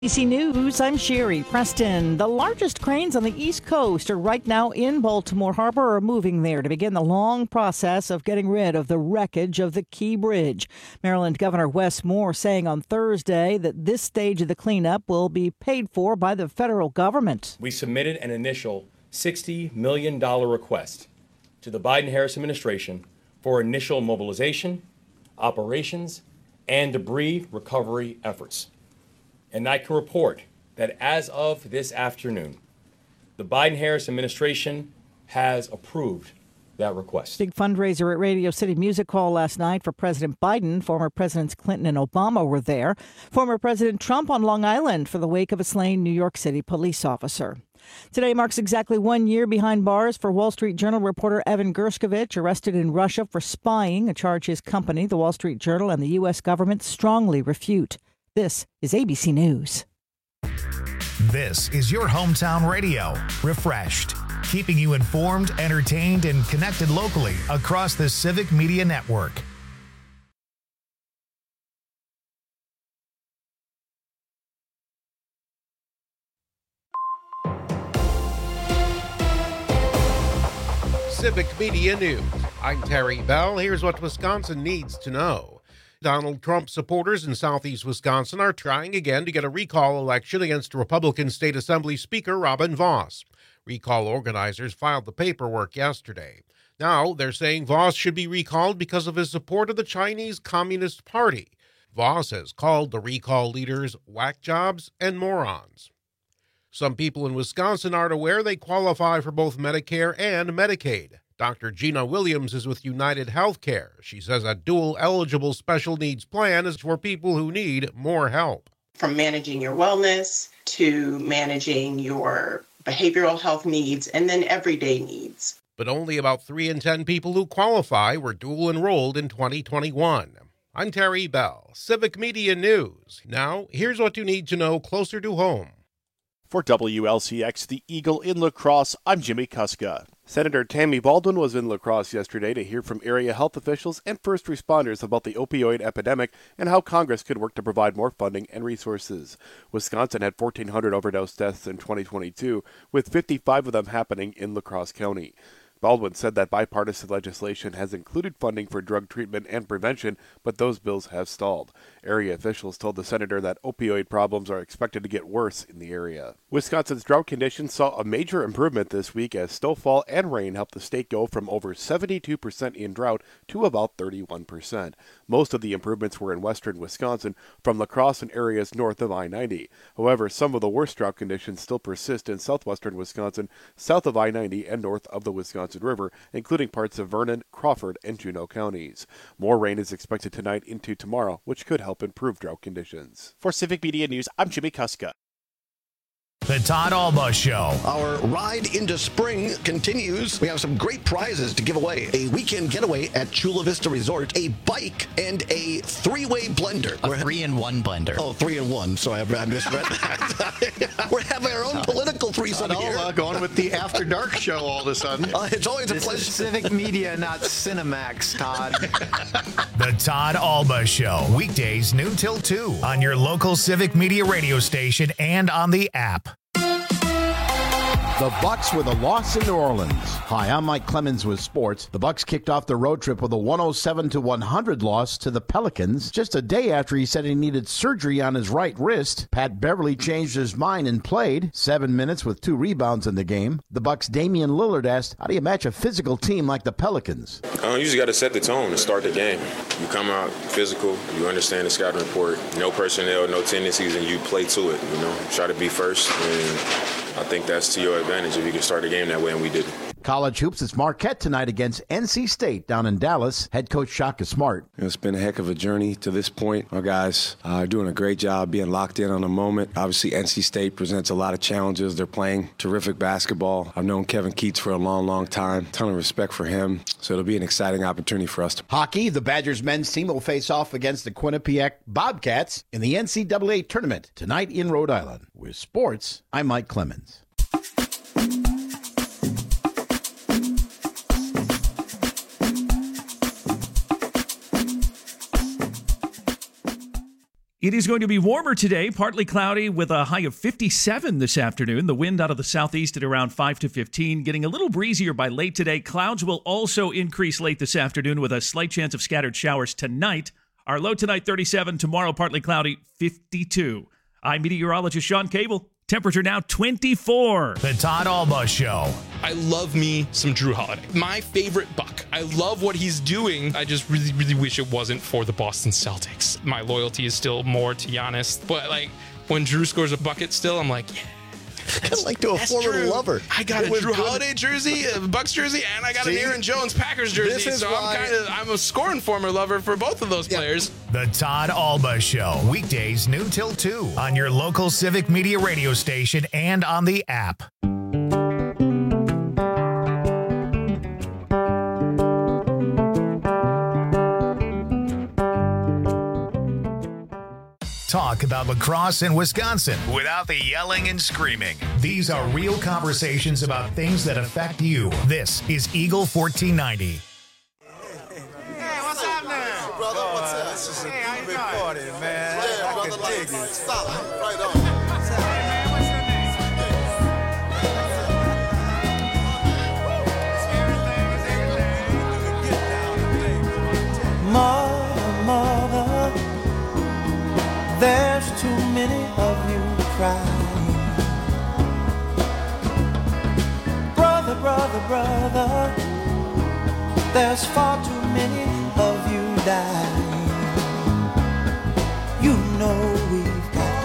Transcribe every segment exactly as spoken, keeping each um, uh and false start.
A B C News, I'm Sherry Preston. The largest cranes on the East Coast are right now in Baltimore Harbor or moving there to begin the long process of getting rid of the wreckage of the Key Bridge. Maryland Governor Wes Moore saying on Thursday that this stage of the cleanup will be paid for by the federal government. We submitted an initial sixty million dollars request to the Biden-Harris administration for initial mobilization, operations, and debris recovery efforts. And I can report that as of this afternoon, the Biden-Harris administration has approved that request. Big fundraiser at Radio City Music Hall last night for President Biden. Former Presidents Clinton and Obama were there. Former President Trump on Long Island for the wake of a slain New York City police officer. Today marks exactly one year behind bars for Wall Street Journal reporter Evan Gershkovich, arrested in Russia for spying, a charge his company, the Wall Street Journal, and the U S government strongly refute. This is A B C News. This is your hometown radio, Refreshed, keeping you informed, entertained, and connected locally across the Civic Media Network. Civic Media News. I'm Terry Bell. Here's what Wisconsin needs to know. Donald Trump supporters in southeast Wisconsin are trying again to get a recall election against Republican State Assembly Speaker Robin Vos. Recall organizers filed the paperwork yesterday. Now they're saying Vos should be recalled because of his support of the Chinese Communist Party. Vos has called the recall leaders whack jobs and morons. Some people in Wisconsin aren't aware they qualify for both Medicare and Medicaid. Doctor Gina Williams is with United Healthcare. She says a dual-eligible special needs plan is for people who need more help. From managing your wellness to managing your behavioral health needs and then everyday needs. But only about three in ten people who qualify were dual-enrolled in twenty twenty-one. I'm Terry Bell, Civic Media News. Now, here's what you need to know closer to home. For W L C X, the Eagle in La Crosse, I'm Jimmy Kuska. Senator Tammy Baldwin was in La Crosse yesterday to hear from area health officials and first responders about the opioid epidemic and how Congress could work to provide more funding and resources. Wisconsin had fourteen hundred overdose deaths in twenty twenty-two, with fifty-five of them happening in La Crosse County. Baldwin said that bipartisan legislation has included funding for drug treatment and prevention, but those bills have stalled. Area officials told the senator that opioid problems are expected to get worse in the area. Wisconsin's drought conditions saw a major improvement this week as snowfall and rain helped the state go from over seventy-two percent in drought to about thirty-one percent. Most of the improvements were in western Wisconsin, from La Crosse and areas north of I ninety. However, some of the worst drought conditions still persist in southwestern Wisconsin, south of I ninety, and north of the Wisconsin River, including parts of Vernon, Crawford, and Juneau counties. More rain is expected tonight into tomorrow, which could help improve drought conditions. For Civic Media News, I'm Jimmy Kuska. The Todd Alba Show. Our ride into spring continues. We have some great prizes to give away. A weekend getaway at Chula Vista Resort, a bike, and a three-way blender. A three-in-one blender. Oh, three-in-one. So I misread that. We're having our own oh. political threesome here. Uh, going with the After Dark show all of a sudden. Uh, it's always this a pleasure. Is Civic Media, not Cinemax, Todd. The Todd Alba Show. Weekdays noon till two on your local Civic Media radio station and on the app. The Bucs with a loss in New Orleans. Hi, I'm Mike Clemens with sports. The Bucs kicked off the road trip with a one oh seven to one hundred loss to the Pelicans just a day after he said he needed surgery on his right wrist. Pat Beverly changed his mind and played seven minutes with two rebounds in the game. The Bucs' Damian Lillard asked, how do you match a physical team like the Pelicans? Uh, you just got to set the tone to start the game. You come out physical, you understand the scouting report, no personnel, no tendencies, and you play to it. You know, try to be first, and I think that's to your advantage if you can start the game that way, and we didn't. College hoops, it's Marquette tonight against N C State down in Dallas. Head coach Shaka Smart. It's been a heck of a journey to this point. Our guys are doing a great job being locked in on the moment. Obviously, N C State presents a lot of challenges. They're playing terrific basketball. I've known Kevin Keats for a long, long time. Ton of respect for him. So it'll be an exciting opportunity for us. Hockey, the Badgers men's team will face off against the Quinnipiac Bobcats in the N C double A tournament tonight in Rhode Island. With sports, I'm Mike Clemens. It is going to be warmer today, partly cloudy with a high of fifty-seven this afternoon. The wind out of the southeast at around five to fifteen, getting a little breezier by late today. Clouds will also increase late this afternoon with a slight chance of scattered showers tonight. Our low tonight, thirty-seven. Tomorrow, partly cloudy, fifty-two. I'm meteorologist Sean Cable. Temperature now twenty-four. The Todd Alba Show. I love me some Drew Holiday. My favorite Buck. I love what he's doing. I just really, really wish it wasn't for the Boston Celtics. My loyalty is still more to Giannis. But, like, when Drew scores a bucket still, I'm like, yeah. Kind of like to a former true. lover. I got It a was Drew good. Holiday jersey, a Bucks jersey, and I got See? an Aaron Jones Packers jersey. This is so why- I'm kind of I'm a scoring former lover for both of those players. The Todd Alba Show. Weekdays noon till two on your local Civic Media radio station and on the app. Talk about lacrosse in Wisconsin without the yelling and screaming. These are real conversations about things that affect you. This is Eagle fourteen ninety. Hey, what's up now? Brother, what's up? This is a Hey, how you big doing? party, man. Yeah, I brother, can like, dig it. solid. Right on. Hey, man, what's your name? Mother, mother, there's too many of you crying. Brother, brother, brother, there's far too many of you dying. You know we've got to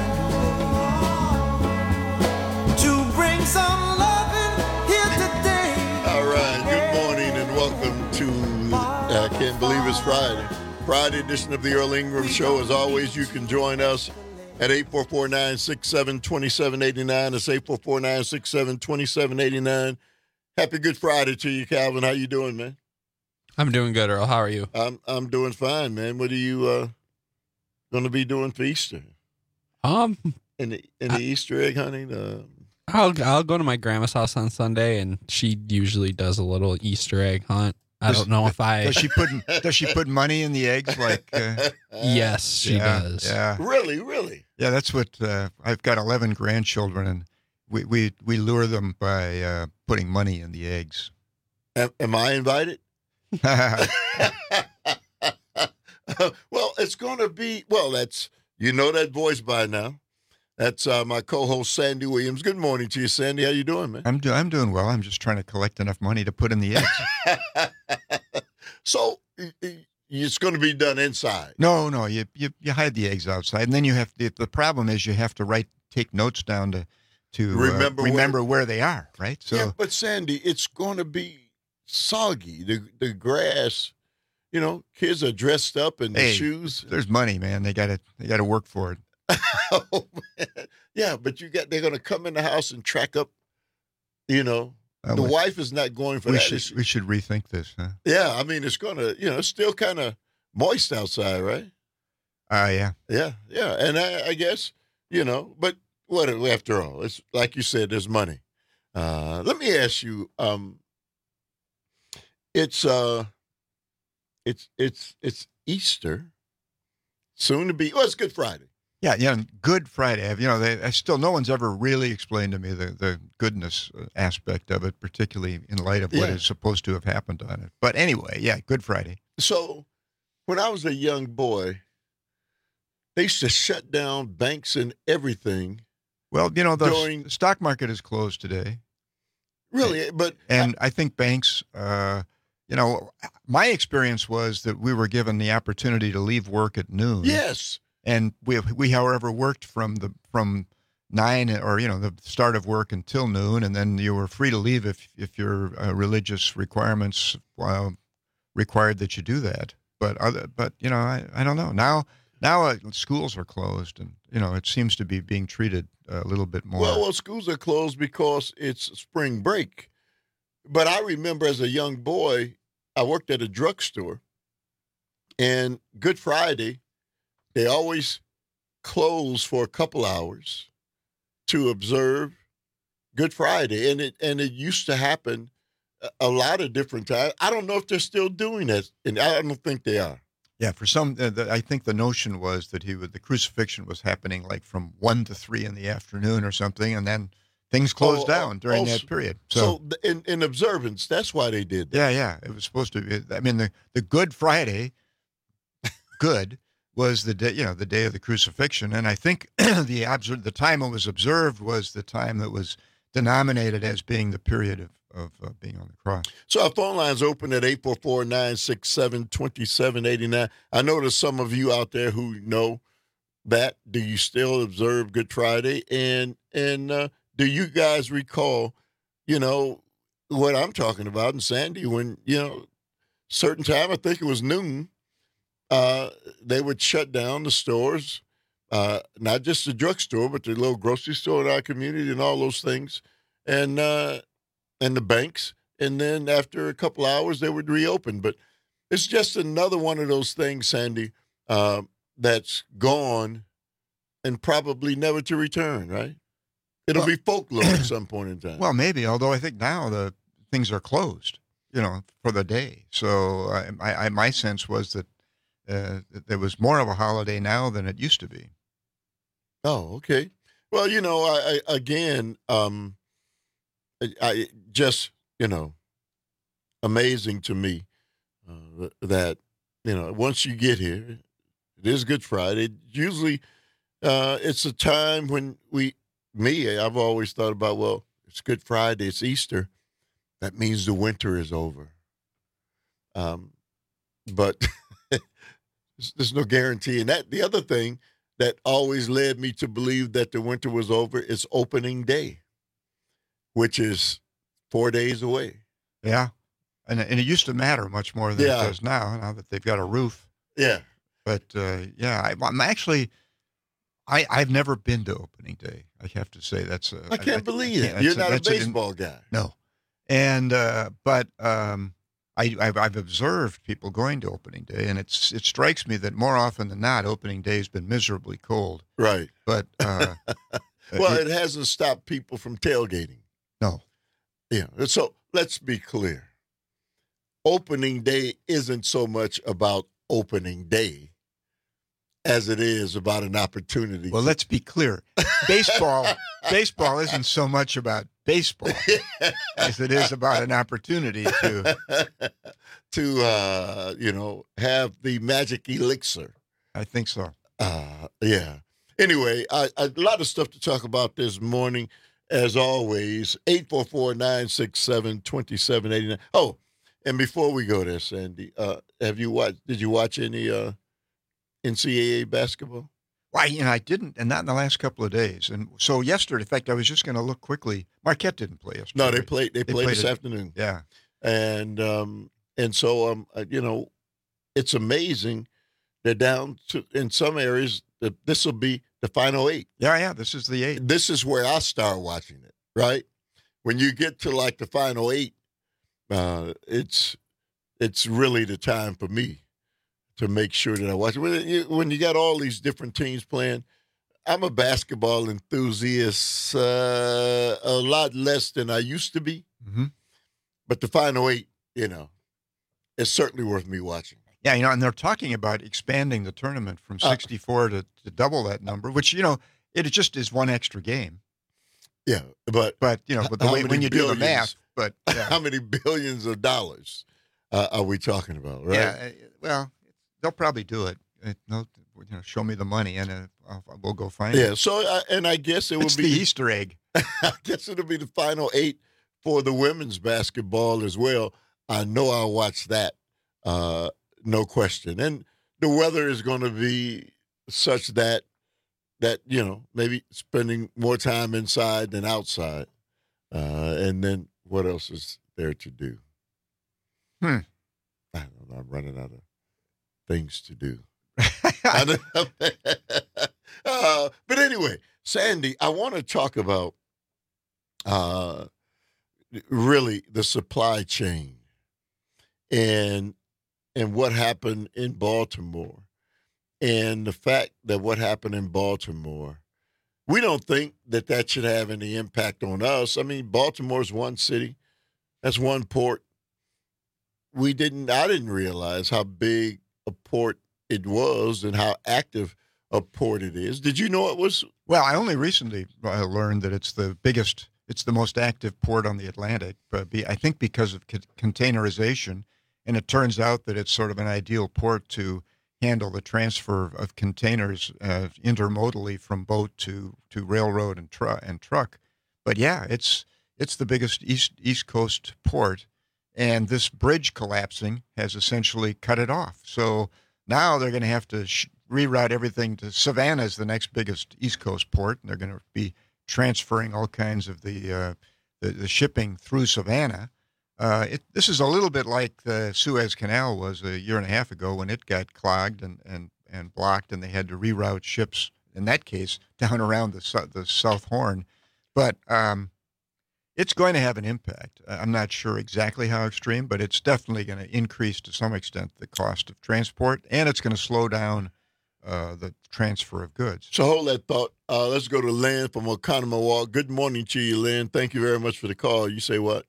find a way to bring some loving here today. All right, good morning and welcome to, I can't believe it's Friday. Friday edition of the Earl Ingram Show. As always, you can join us at eight four four, nine six seven, two seven eight nine. That's eight four four, nine six seven, two seven eight nine. Happy Good Friday to you, Calvin. How you doing, man? I'm doing good, Earl. How are you? I'm I'm doing fine, man. What are you uh, going to be doing for Easter? Um, Any, any I, Easter egg hunting? Uh, I'll I'll go to my grandma's house on Sunday, and she usually does a little Easter egg hunt. I Does, don't know if I does she put does she put money in the eggs like uh, yes she yeah, does yeah really really yeah that's what uh, I've got eleven grandchildren and we we, we lure them by uh, putting money in the eggs. Am, am I invited? Well, it's going to be well. That's you know that voice by now. That's uh, my co-host, Sandy Williams. Good morning to you, Sandy. How you doing, man? I'm, do- I'm doing well. I'm just trying to collect enough money to put in the eggs. So it's going to be done inside? No, no. You, you you hide the eggs outside, and then you have to, the problem is you have to write, take notes down to to remember uh, remember where, where they are, right? So, yeah, but Sandy, it's going to be soggy. The the grass, you know, kids are dressed up in hey, the shoes. There's money, man. They got to they got to work for it. Oh, man. Yeah, but you got they're going to come in the house and track up, you know. Uh, the we, wife is not going for we that. Should, She, we should rethink this, huh? yeah, I mean, it's going to, you know, it's still kind of moist outside, right? Uh, yeah. Yeah, yeah. And I, I guess, you know, but what after all, it's like you said, there's money. Uh, let me ask you, um, it's, uh, it's, it's, it's Easter, soon to be, well, it's Good Friday. Yeah, yeah, Good Friday. You know, they, I still no one's ever really explained to me the, the goodness aspect of it, particularly in light of what Yeah. is supposed to have happened on it. But anyway, yeah, Good Friday. So when I was a young boy, they used to shut down banks and everything. Well, you know, the during, s- stock market is closed today. Really? But And I, I think banks, uh, you know, my experience was that we were given the opportunity to leave work at noon. Yes. And we, we, however, worked from the from nine or you know the start of work until noon, and then you were free to leave if if your uh, religious requirements uh, required that you do that. But other, but you know, I, I don't know now. Now uh, schools are closed, and you know it seems to be being treated a little bit more. Well, well, schools are closed because it's spring break. But I remember as a young boy, I worked at a drugstore, and Good Friday, they always close for a couple hours to observe Good Friday, and it and it used to happen a, a lot of different times. I don't know if they're still doing that, and I don't think they are. Yeah, for some, uh, the, I think the notion was that he would the crucifixion was happening like from one to three in the afternoon or something, and then things closed Oh, down during oh, that period. So, So, th- in, in observance, that's why they did that. yeah, yeah, it was supposed to be. I mean, the, the Good Friday, good was the day, you know, the day of the crucifixion, and I think the obser- the time it was observed was the time that was denominated as being the period of of uh, being on the cross. So our phone line's open at eight four four, nine six seven, two seven eight nine. I know there's some of you out there who know that. Do you still observe Good Friday? And and uh, do you guys recall, you know, what I'm talking about in Sandy when, you know, certain time, I think it was noon, uh, they would shut down the stores, uh, not just the drugstore, but the little grocery store in our community and all those things. And, uh, and the banks, and then after a couple hours, they would reopen. But it's just another one of those things, Sandy, uh, that's gone and probably never to return, right? It'll Well- be folklore at some point in time. Well, maybe, although I think now the things are closed, you know, for the day. So I, I, I my sense was that, uh, that there was more of a holiday now than it used to be. Oh, okay. Well, you know, I, I again, um, I, I just, you know, amazing to me uh, that, you know, once you get here, it is Good Friday. Usually, uh, it's a time when we, me, I've always thought about, well, it's Good Friday, it's Easter. That means the winter is over. Um, but there's, there's no guarantee. And that the other thing that always led me to believe that the winter was over is opening day, which is four days away. Yeah. And, and it used to matter much more than Yeah. it does now, now that they've got a roof. Yeah. But, uh, yeah, I, I'm actually, I, I've never been to opening day. I have to say that's a, I can't believe can't- it. You're that's not a that's an- baseball guy. No. And, uh, but, um, I, I've, I've observed people going to opening day, and it's it strikes me that more often than not, opening day has been miserably cold. Right. But uh, Well, it- it hasn't stopped people from tailgating. no, Yeah. So let's be clear. Opening day isn't so much about opening day as it is about an opportunity. well, let's be clear. Baseball, baseball isn't so much about baseball as it is about an opportunity to. to uh, you know, have the magic elixir. I think so. Uh, yeah. Anyway, I, a lot of stuff to talk about this morning. As always, eight four four, nine six seven, two seven eight nine. Oh, and before we go there, Sandy, uh, have you watched? Did you watch any uh, N C double A basketball? Why, you know, I didn't, and not in the last couple of days. And so yesterday, in fact, I was just going to look quickly. Marquette didn't play yesterday. No, they played. They, played, this it- afternoon. Yeah. And um, and so um, uh, you know, it's amazing. They're down to in some areas. The, this will be the final eight. Yeah, yeah. This is the eight. This is where I start watching it. Right when you get to like the final eight, uh, it's it's really the time for me to make sure that I watch it. When you, when you got all these different teams playing, I'm a basketball enthusiast, uh, a lot less than I used to be. Mm-hmm. But the final eight, you know, it's certainly worth me watching. Yeah, you know, and they're talking about expanding the tournament from Uh, sixty-four to, to double that number, which, you know, it just is one extra game. Yeah, but But, you know, but the how way, many when you do the billions? math, but yeah, how many billions of dollars uh, are we talking about, right? yeah uh, well, they'll probably do it. Uh, they'll, you know, show me the money, and uh, I'll, we'll go find Yeah, it. so, uh, and I guess it will It's be the Easter egg. I guess it'll be the final eight for the women's basketball as well. I know I'll watch that, uh, no question. And the weather is going to be such that, that, you know, maybe spending more time inside than outside. Uh, and then what else is there to do? Hmm. I don't know. I'm running out of things to do. I don't know. uh, but anyway, Sandy, I want to talk about uh, really the supply chain and and what happened in Baltimore, and the fact that what happened in Baltimore, we don't think that that should have any impact on us. I mean, Baltimore's one city, that's one port. We didn't. I didn't realize how big a port it was and how active a port it is. Did you know it was? Well, I only recently uh, learned that it's the biggest, it's the most active port on the Atlantic, but be, I think because of c- containerization, and it turns out that it's sort of an ideal port to handle the transfer of containers uh, intermodally from boat to, to railroad and, tru- and truck. But yeah, it's it's the biggest East East Coast port, and this bridge collapsing has essentially cut it off. So now they're going to have to sh- reroute everything to Savannah is the next biggest East Coast port, and they're going to be transferring all kinds of the uh, the, the shipping through Savannah. Uh, it, this is a little bit like the Suez Canal was a year and a half ago when it got clogged and, and, and blocked, and they had to reroute ships, in that case, down around the, the South Horn. But um, it's going to have an impact. I'm not sure exactly how extreme, but it's definitely going to increase to some extent the cost of transport, and it's going to slow down uh, the transfer of goods. So hold that thought. Uh, let's go to Lynn from Oconomowoc. Good morning to you, Lynn. Thank you very much for the call. You say what?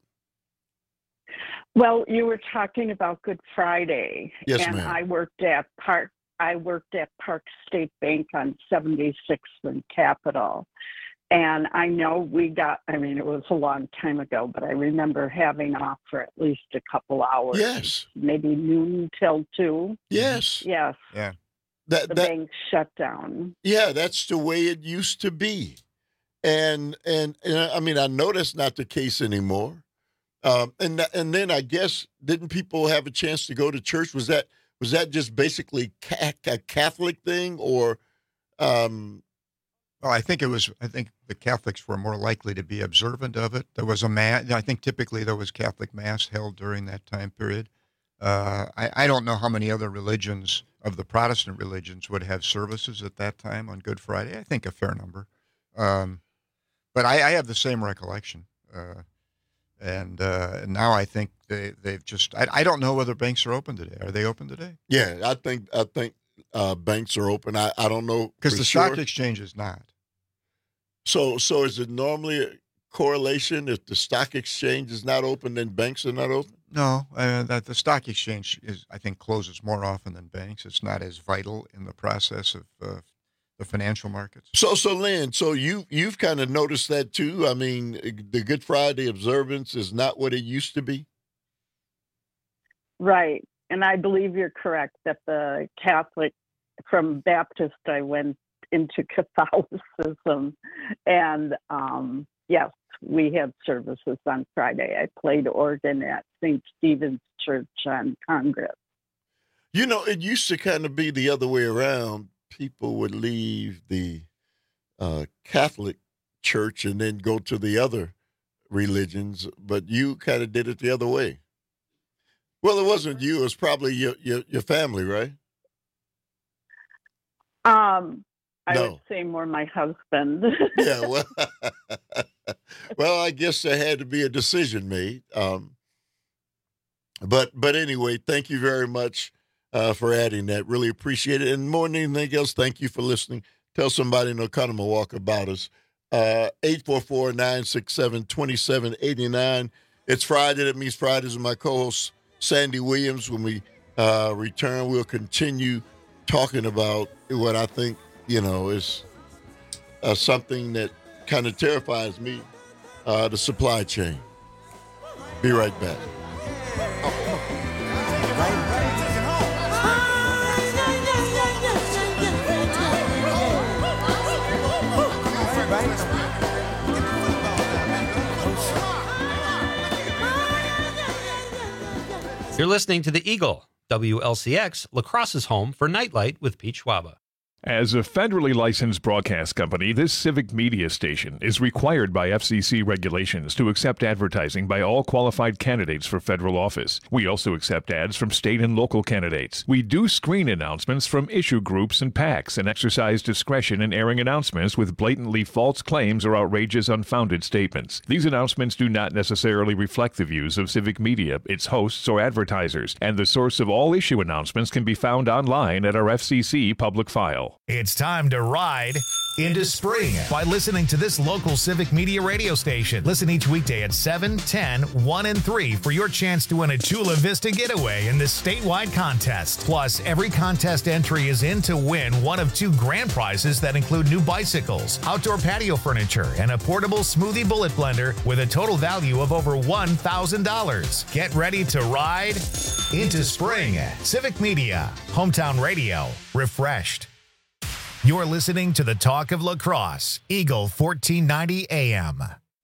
Well, you were talking about Good Friday. Yes, and ma'am. I worked at Park. I worked at Park State Bank on seventy-sixth and Capitol. And I know we got, I mean, it was a long time ago, but I remember having off for at least a couple hours. Yes. Maybe noon till two. Yes. Yes. Yeah. That, the that, bank shut down. Yeah, that's the way it used to be. And, and, and I mean, I know that's not the case anymore. Um, and and then I guess, didn't people have a chance to go to church? Was that was that just basically ca- a Catholic thing, or? Um, well, I think it was. I think the Catholics were more likely to be observant of it. There was a mass. I think typically there was Catholic mass held during that time period. Uh, I, I don't know how many other religions of the Protestant religions would have services at that time on Good Friday. I think a fair number, um, but I, I have the same recollection. Uh, And uh, now I think they, they've just, I, I don't know whether banks are open today. Are they open today? Yeah, I think I think uh, banks are open. I, I don't know. Because the sure. stock exchange is not. So so is it normally a correlation? If the stock exchange is not open, then banks are not open? No, uh, that the stock exchange is, I think, closes more often than banks. It's not as vital in the process of uh, the financial markets. So, so Lynn, so you you've kind of noticed that too. I mean, the Good Friday observance is not what it used to be. Right, and I believe you're correct that the Catholic, from Baptist, I went into Catholicism, and um, yes, we had services on Friday. I played organ at Saint Stephen's Church on Congress. You know, it used to kind of be the other way around. People would leave the uh, Catholic church and then go to the other religions, but you kind of did it the other way. Well, it wasn't you; it was probably your your, your family, right? Um, I No. would say more my husband. Yeah, well, well, I guess there had to be a decision made. Um, but but anyway, thank you very much. Uh, for adding that. Really appreciate it. And more than anything else, thank you for listening. Tell somebody in Oconomowoc about us. Uh, eight four four, nine six seven, two seven eight nine. It's Friday. That means Fridays with my co-host, Sandy Williams. When we uh, return, we'll continue talking about what I think, you know, is uh, something that kind of terrifies me, uh, the supply chain. Be right back. You're listening to The Eagle, W L C X, La Crosse's home for Nightlight with Pete Schwaba. As a federally licensed broadcast company, this civic media station is required by F C C regulations to accept advertising by all qualified candidates for federal office. We also accept ads from state and local candidates. We do screen announcements from issue groups and PACs and exercise discretion in airing announcements with blatantly false claims or outrageous, unfounded statements. These announcements do not necessarily reflect the views of civic media, its hosts, or advertisers, and the source of all issue announcements can be found online at our F C C public file. Eagle. It's time to ride into spring by listening to this local Civic Media radio station. Listen each weekday at seven, ten, one, and three for your chance to win a Chula Vista getaway in this statewide contest. Plus, every contest entry is in to win one of two grand prizes that include new bicycles, outdoor patio furniture, and a portable smoothie bullet blender with a total value of over one thousand dollars. Get ready to ride into spring. Civic Media, hometown radio, refreshed. You're listening to the Talk of La Crosse, Eagle fourteen ninety A M.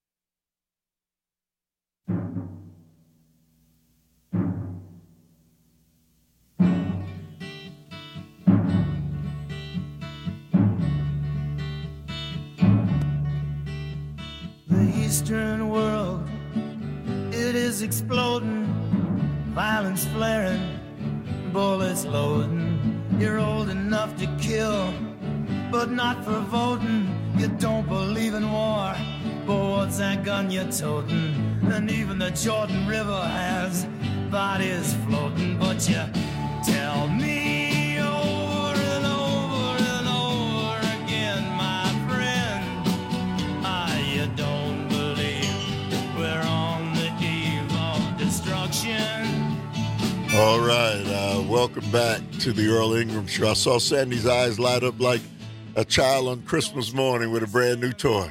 The Eastern world, it is exploding, violence flaring, bullets loading. You're old enough to kill, but not for voting. You don't believe in war, but what's that gun you're toting? And even the Jordan River has bodies floating. But you tell me over and over and over again, my friend, ah, you don't believe we're on the eve of destruction. All right, uh, welcome back to the Earl Ingram Show. I saw Sandy's eyes light up like a child on Christmas morning with a brand new toy.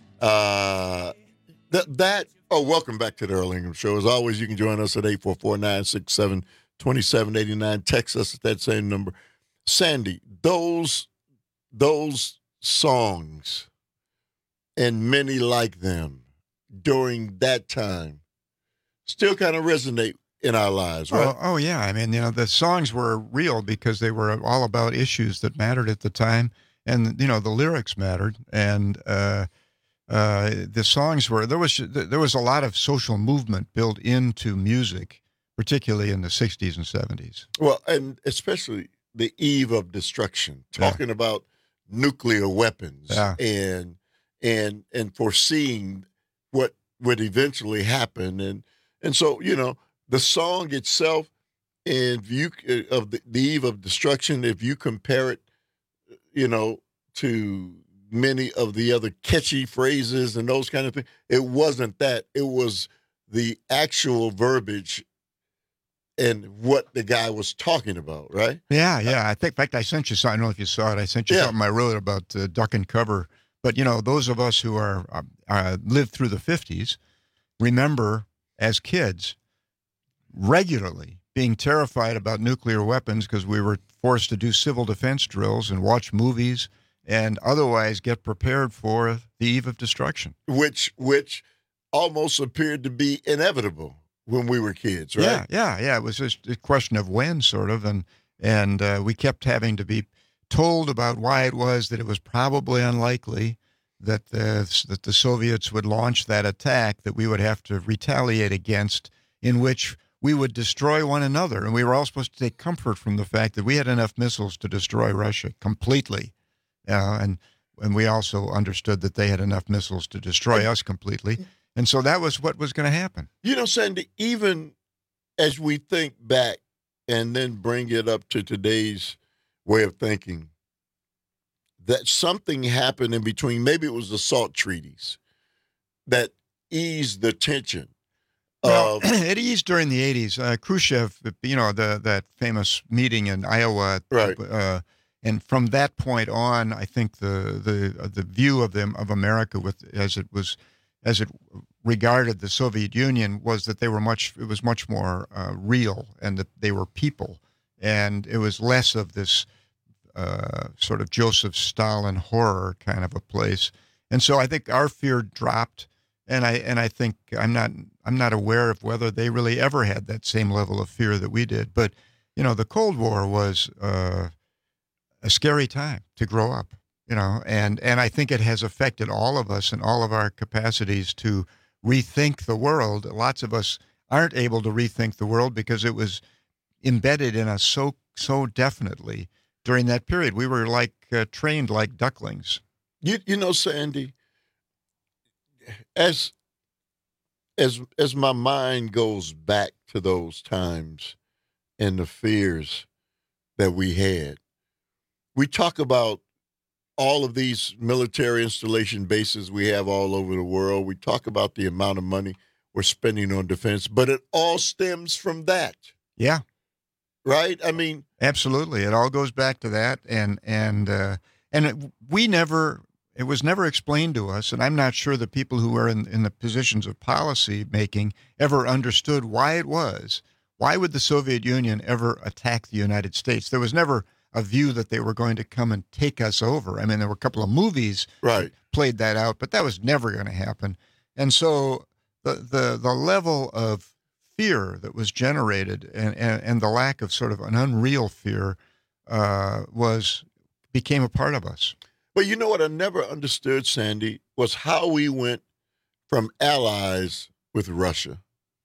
Uh, that, that, oh, welcome back to the Earl Ingram Show. As always, you can join us at eight four four, nine six seven, two seven eight nine. Text us at that same number. Sandy, those, those songs and many like them during that time still kind of resonate in our lives, right? Oh, oh, yeah. I mean, you know, the songs were real because they were all about issues that mattered at the time. And, you know, the lyrics mattered. And uh, uh, the songs were, there was there was a lot of social movement built into music, particularly in the sixties and seventies. Well, and especially the eve of destruction, talking yeah. about nuclear weapons yeah. and and and foreseeing what would eventually happen. And, and so, you know, the song itself, and you of the, the eve of destruction, if you compare it, you know, to many of the other catchy phrases and those kind of things, it wasn't that. It was the actual verbiage and what the guy was talking about, right? Yeah, yeah. I think, in fact, I sent you something. I don't know if you saw it. I sent you yeah. something I wrote about uh, duck and cover. But, you know, those of us who are uh, uh, lived through the fifties remember as kids regularly being terrified about nuclear weapons because we were forced to do civil defense drills and watch movies and otherwise get prepared for the eve of destruction. Which which almost appeared to be inevitable when we were kids, right? Yeah, yeah, yeah. It was just a question of when, sort of, and and uh, we kept having to be told about why it was that it was probably unlikely that the, that the Soviets would launch that attack that we would have to retaliate against, in which we would destroy one another. And we were all supposed to take comfort from the fact that we had enough missiles to destroy Russia completely. Uh, and and we also understood that they had enough missiles to destroy us completely. And so that was what was going to happen. You know, Sandy, even as we think back and then bring it up to today's way of thinking, that something happened in between, maybe it was the SALT treaties, that eased the tension. Well, it eased during the eighties. Uh, Khrushchev, you know, the that famous meeting in Iowa, right? Uh, and from that point on, I think the the uh, the view of them of America, with as it was, as it regarded the Soviet Union, was that they were much. It was much more uh, real, and that they were people, and it was less of this uh, sort of Joseph Stalin horror kind of a place. And so I think our fear dropped. And I and I think I'm not I'm not aware of whether they really ever had that same level of fear that we did. But you know, the Cold War was uh, a scary time to grow up. You know, and and I think it has affected all of us and all of our capacities to rethink the world. Lots of us aren't able to rethink the world because it was embedded in us so so definitely during that period. We were like uh, trained like ducklings. You you know, Sandy. As as as my mind goes back to those times and the fears that we had, we talk about all of these military installation bases we have all over the world. We talk about the amount of money we're spending on defense, but it all stems from that. Yeah. Right? I mean, absolutely. It all goes back to that. And, and, uh, and it, we never, it was never explained to us. And I'm not sure the people who are in, in the positions of policy making ever understood why it was. Why would the Soviet Union ever attack the United States? There was never a view that they were going to come and take us over. I mean, there were a couple of movies right. that played that out, but that was never going to happen. And so the, the, the level of fear that was generated and, and, and the lack of sort of an unreal fear uh, was became a part of us. But you know what I never understood, Sandy, was how we went from allies with Russia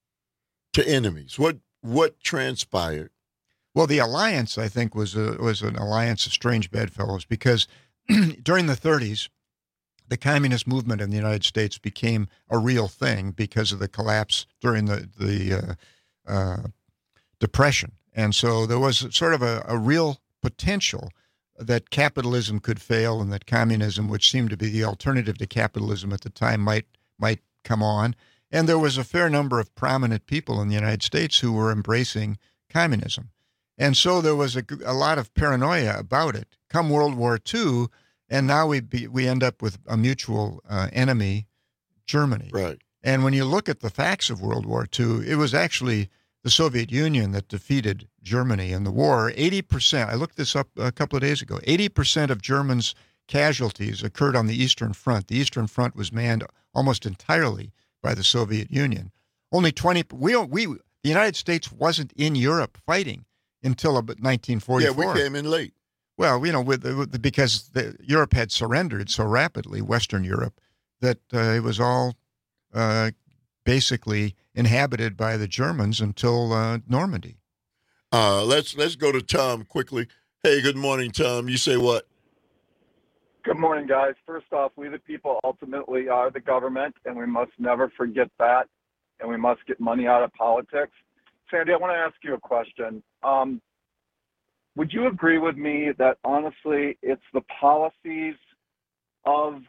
to enemies. What what transpired? Well, the alliance, I think, was a, was an alliance of strange bedfellows because during the thirties, the communist movement in the United States became a real thing because of the collapse during the, the uh, uh, Depression. And so there was sort of a, a real potential that capitalism could fail and that communism, which seemed to be the alternative to capitalism at the time, might might come on. And there was a fair number of prominent people in the United States who were embracing communism. And so there was a, a lot of paranoia about it. Come World War Two, and now we be, we end up with a mutual uh, enemy, Germany. Right. And when you look at the facts of World War Two, it was actually the Soviet Union that defeated Germany in the war. eighty percent, I looked this up a couple of days ago, eighty percent of Germans' casualties occurred on the Eastern Front. The Eastern Front was manned almost entirely by the Soviet Union. Only twenty, we, we, the United States wasn't in Europe fighting until about nineteen forty-four. Yeah, we came in late. Well, you know, with, with because the, Europe had surrendered so rapidly, Western Europe, that uh, it was all uh, basically inhabited by the Germans until uh, Normandy. Uh, let's let's go to Tom quickly. Hey, good morning, Tom. You say what? Good morning, guys. First off, we the people ultimately are the government, and we must never forget that, and we must get money out of politics. Sandy, I want to ask you a question. Um, would you agree with me that, honestly, it's the policies of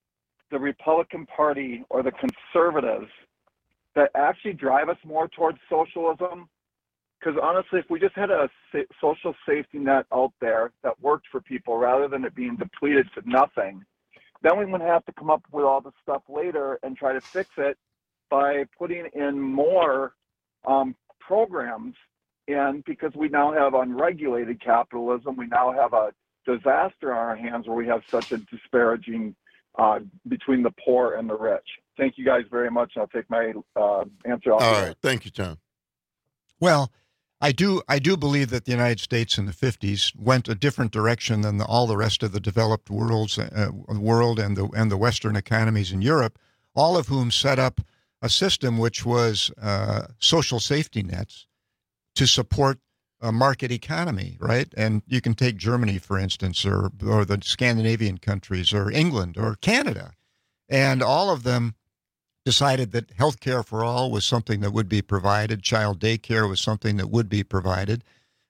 the Republican Party or the conservatives that actually drive us more towards socialism? Because, honestly, if we just had a sa- social safety net out there that worked for people rather than it being depleted to nothing, then we wouldn't have to come up with all this stuff later and try to fix it by putting in more um, programs in, because we now have unregulated capitalism. We now have a disaster on our hands where we have such a disparaging uh, between the poor and the rich. Thank you guys very much. I'll take my uh, answer off. All right. Thank you, Tom. Well, I do I do believe that the United States in the fifties went a different direction than the, all the rest of the developed worlds, uh, world and the and the Western economies in Europe, all of whom set up a system which was uh, social safety nets to support a market economy, right? And you can take Germany, for instance, or or the Scandinavian countries, or England, or Canada, and all of them decided that health care for all was something that would be provided, child daycare was something that would be provided,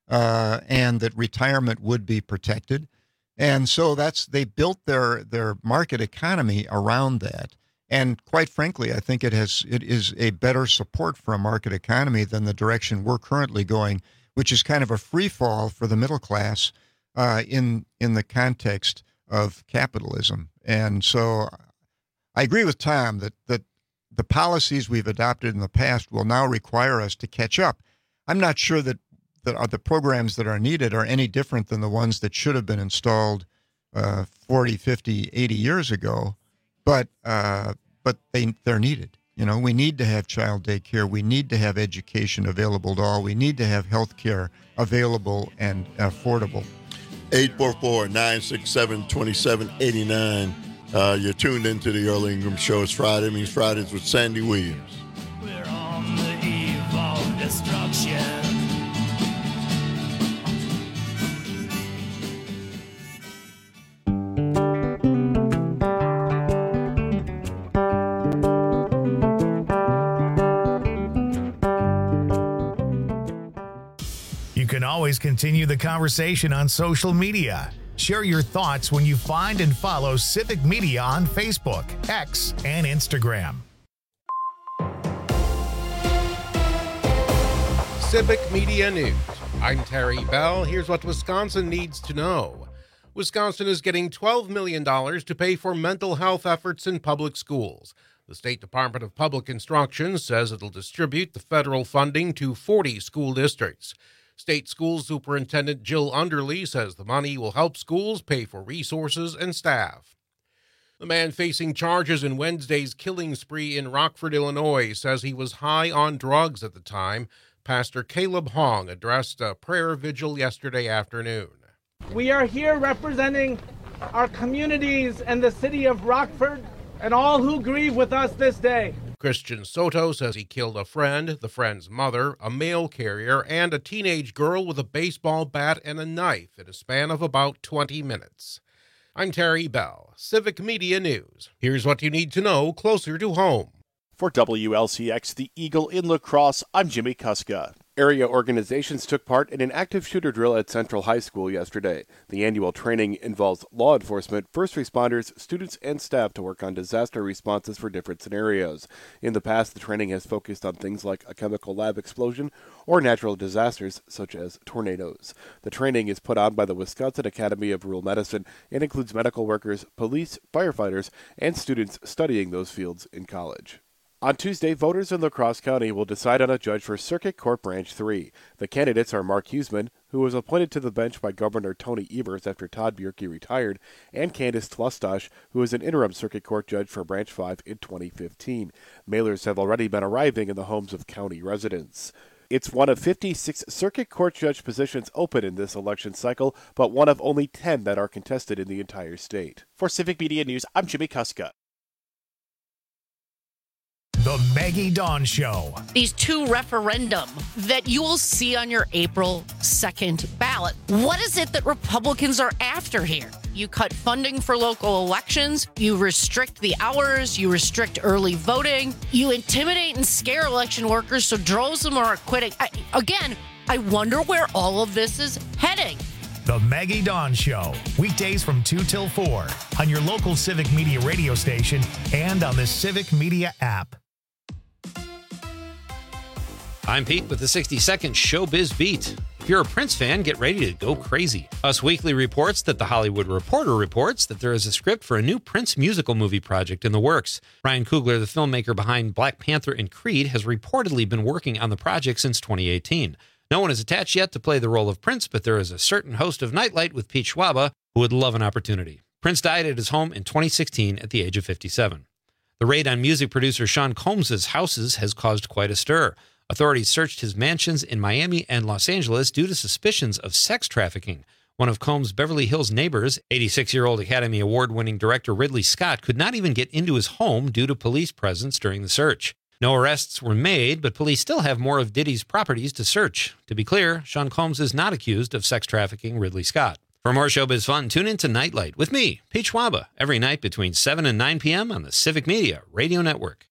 uh, and that retirement would be protected. And so that's they built their their market economy around that. And quite frankly, I think it has it is a better support for a market economy than the direction we're currently going, which is kind of a free fall for the middle class uh, in in the context of capitalism. And so I agree with Tom that that the policies we've adopted in the past will now require us to catch up. I'm not sure that, that are the programs that are needed are any different than the ones that should have been installed uh, forty, fifty, eighty years ago, but uh, but they, they're needed. You know, we need to have child daycare. We need to have education available to all. We need to have health care available and affordable. eight four four, nine six seven, two seven eight nine. Uh, you're tuned into the Earl Ingram Show. It's Friday. It means Fridays with Sandy Williams. We're on the eve of destruction. You can always continue the conversation on social media. Share your thoughts when you find and follow Civic Media on Facebook, X, and Instagram. Civic Media News. I'm Terry Bell. Here's what Wisconsin needs to know. Wisconsin is getting twelve million dollars to pay for mental health efforts in public schools. The State Department of Public Instruction says it'll distribute the federal funding to forty school districts. State School Superintendent Jill Underly says the money will help schools pay for resources and staff. The man facing charges in Wednesday's killing spree in Rockford, Illinois, says he was high on drugs at the time. Pastor Caleb Hong addressed a prayer vigil yesterday afternoon. We are here representing our communities and the city of Rockford and all who grieve with us this day. Christian Soto says he killed a friend, the friend's mother, a mail carrier, and a teenage girl with a baseball bat and a knife in a span of about twenty minutes. I'm Terry Bell, Civic Media News. Here's what you need to know closer to home. For W L C X, the Eagle in La Crosse, I'm Jimmy Kuska. Area organizations took part in an active shooter drill at Central High School yesterday. The annual training involves law enforcement, first responders, students, and staff to work on disaster responses for different scenarios. In the past, the training has focused on things like a chemical lab explosion or natural disasters such as tornadoes. The training is put on by the Wisconsin Academy of Rural Medicine and includes medical workers, police, firefighters, and students studying those fields in college. On Tuesday, voters in La Crosse County will decide on a judge for Circuit Court Branch three. The candidates are Mark Huseman, who was appointed to the bench by Governor Tony Evers after Todd Bierke retired, and Candace Tlustosh, who is an interim Circuit Court judge for Branch five in twenty fifteen. Mailers have already been arriving in the homes of county residents. It's one of fifty-six Circuit Court judge positions open in this election cycle, but one of only ten that are contested in the entire state. For Civic Media News, I'm Jimmy Kuska. The Maggie Dawn Show. These two referendum that you will see on your April second ballot. What is it that Republicans are after here? You cut funding for local elections, you restrict the hours, you restrict early voting, you intimidate and scare election workers so droves of them are quitting. I, again, I wonder where all of this is heading. The Maggie Dawn Show, weekdays from two till four on your local Civic Media radio station and on the Civic Media app. I'm Pete with the sixty second Showbiz Beat. If you're a Prince fan, get ready to go crazy. Us Weekly reports that The Hollywood Reporter reports that there is a script for a new Prince musical movie project in the works. Ryan Coogler, the filmmaker behind Black Panther and Creed, has reportedly been working on the project since twenty eighteen. No one is attached yet to play the role of Prince, but there is a certain host of Nightlight with Pete Schwaba who would love an opportunity. Prince died at his home in twenty sixteen at the age of fifty-seven. The raid on music producer Sean Combs' houses has caused quite a stir. Authorities searched his mansions in Miami and Los Angeles due to suspicions of sex trafficking. One of Combs' Beverly Hills neighbors, eighty-six-year-old Academy Award-winning director Ridley Scott, could not even get into his home due to police presence during the search. No arrests were made, but police still have more of Diddy's properties to search. To be clear, Sean Combs is not accused of sex trafficking Ridley Scott. For more showbiz fun, tune in to Nightlight with me, Pete Schwaba, every night between seven and nine p.m. on the Civic Media Radio Network.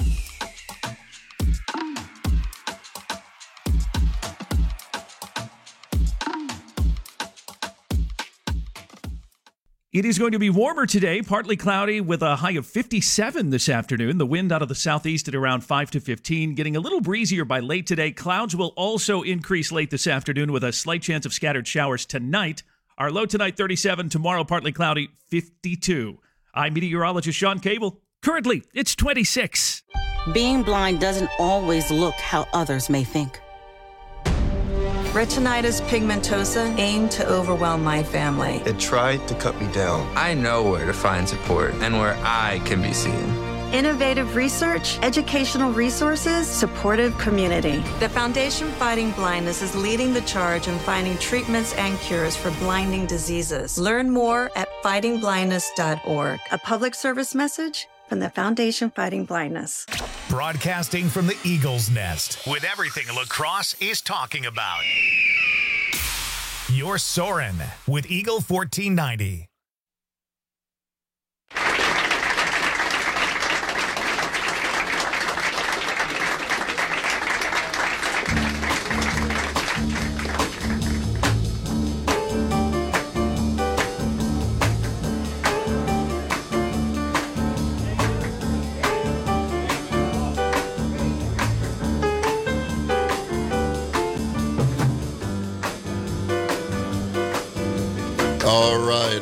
It is going to be warmer today, partly cloudy with a high of fifty-seven this afternoon. The wind out of the southeast at around five to fifteen, getting a little breezier by late today. Clouds will also increase late this afternoon with a slight chance of scattered showers tonight. Our low tonight, thirty-seven. Tomorrow, partly cloudy, fifty-two. I'm meteorologist Sean Cable. Currently, it's twenty-six. Being blind doesn't always look how others may think. Retinitis pigmentosa aimed to overwhelm my family. It tried to cut me down. I know where to find support and where I can be seen. Innovative research, educational resources, supportive community. The Foundation Fighting Blindness is leading the charge in finding treatments and cures for blinding diseases. Learn more at fighting blindness dot org. A public service message from the Foundation Fighting Blindness. Broadcasting from the Eagle's Nest with everything La Crosse is talking about. You're Soarin' with Eagle fourteen ninety.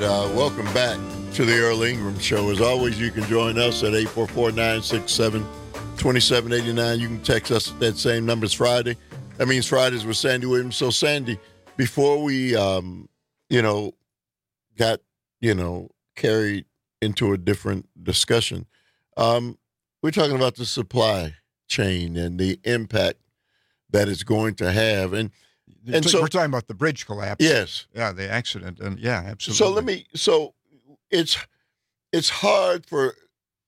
Uh, welcome back to the Earl Ingram Show. As always, you can join us at eight four four, nine six seven, two seven eight nine. You can text us at that same number. It's Friday. That means Fridays with Sandy Williams. So, Sandy, before we, um, you know, got, you know, carried into a different discussion, um, we're talking about the supply chain and the impact that it's going to have. And and so so we're talking about the bridge collapse. Yes. Yeah, the accident. And yeah, absolutely. So let me, so it's, it's hard for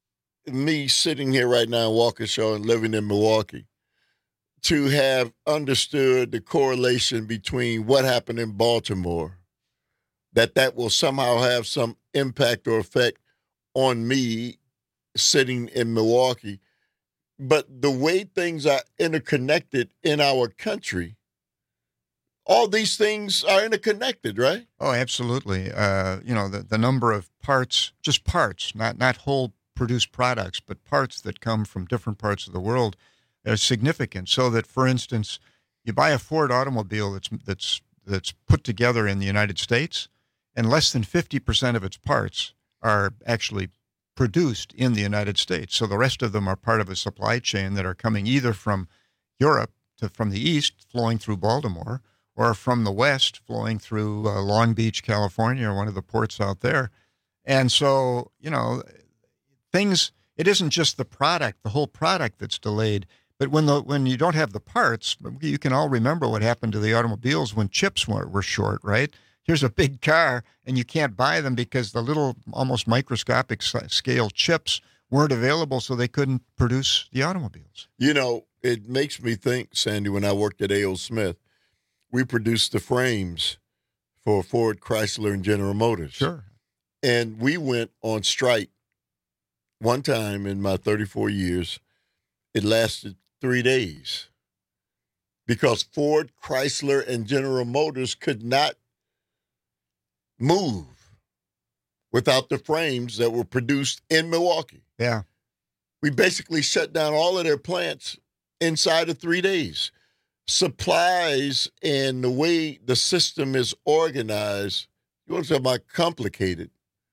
me sitting here right now in Waukesha and living in Milwaukee to have understood the correlation between what happened in Baltimore, that that will somehow have some impact or effect on me sitting in Milwaukee. But the way things are interconnected in our country, all these things are interconnected, right? Oh, absolutely. Uh, you know, the, the number of parts, just parts, not not whole produced products, but parts that come from different parts of the world are significant. So that, for instance, you buy a Ford automobile that's that's that's put together in the United States, and less than fifty percent of its parts are actually produced in the United States. So the rest of them are part of a supply chain that are coming either from Europe to from the east, flowing through Baltimore, or from the west, flowing through uh, Long Beach, California, or one of the ports out there. And so, you know, things, it isn't just the product, the whole product that's delayed, but when the when you don't have the parts, you can all remember what happened to the automobiles when chips were, were short, right? Here's a big car, and you can't buy them because the little, almost microscopic scale chips weren't available, so they couldn't produce the automobiles. You know, it makes me think, Sandy, when I worked at A O. Smith, we produced the frames for Ford, Chrysler, and General Motors. Sure. And we went on strike one time in my thirty-four years. It lasted three days because Ford, Chrysler, and General Motors could not move without the frames that were produced in Milwaukee. Yeah. We basically shut down all of their plants inside of three days. Supplies and the way the system is organized, you want to talk about complicated.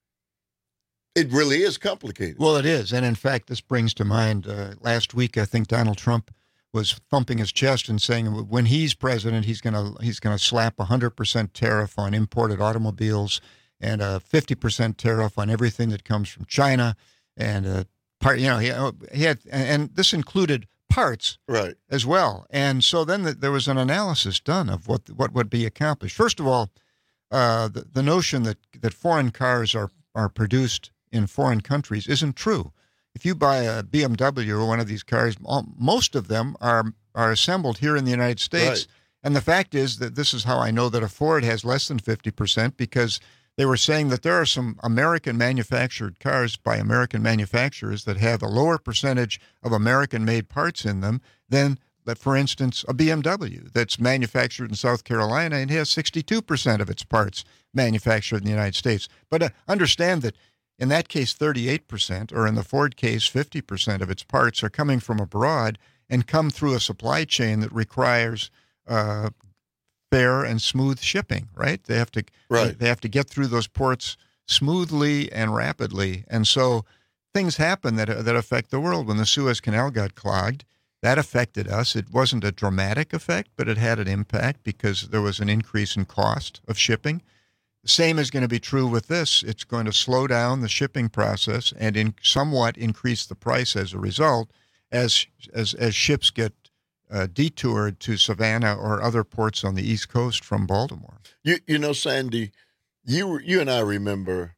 It really is complicated. Well, it is. And in fact, this brings to mind uh, last week, I think Donald Trump was thumping his chest and saying when he's president, he's going to he's going to slap a one hundred percent tariff on imported automobiles and a fifty percent tariff on everything that comes from China. And uh, part, you know, he, he had, and this included parts, right, as well. And so then the, there was an analysis done of what what would be accomplished. First of all, uh, the the notion that that foreign cars are are produced in foreign countries isn't true. If you buy a B M W or one of these cars, most of them are are assembled here in the United States. Right. And the fact is that this is how I know that a Ford has less than fifty percent, because they were saying that there are some American manufactured cars by American manufacturers that have a lower percentage of American-made parts in them than, that, for instance, a B M W that's manufactured in South Carolina and has sixty-two percent of its parts manufactured in the United States. But uh, understand that in that case, thirty-eight percent, or in the Ford case, fifty percent of its parts are coming from abroad and come through a supply chain that requires uh, fair and smooth shipping, right? They have to right. they have to get through those ports smoothly and rapidly. And so things happen that that affect the world. When the Suez Canal got clogged, that affected us. It wasn't a dramatic effect, but it had an impact because there was an increase in cost of shipping. The same is going to be true with this. It's going to slow down the shipping process and in somewhat increase the price as a result as as, as ships get uh, detoured to Savannah or other ports on the East Coast from Baltimore. You you know, Sandy, you you and I remember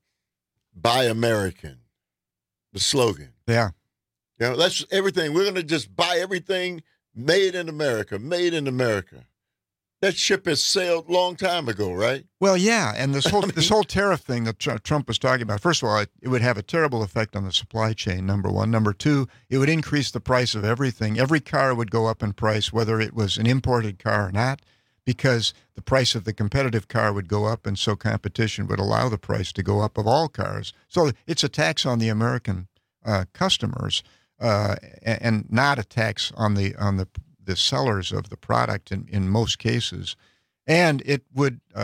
Buy American, the slogan. Yeah. You know, that's everything. We're going to just buy everything made in America, made in America. That ship has sailed a long time ago, right? Well, yeah, and this whole I mean, this whole tariff thing that Trump was talking about, first of all, it, it would have a terrible effect on the supply chain, number one. Number two, it would increase the price of everything. Every car would go up in price, whether it was an imported car or not, because the price of the competitive car would go up, and so competition would allow the price to go up of all cars. So it's a tax on the American uh, customers uh, and, and not a tax on the on the the sellers of the product in, in most cases. And it would uh,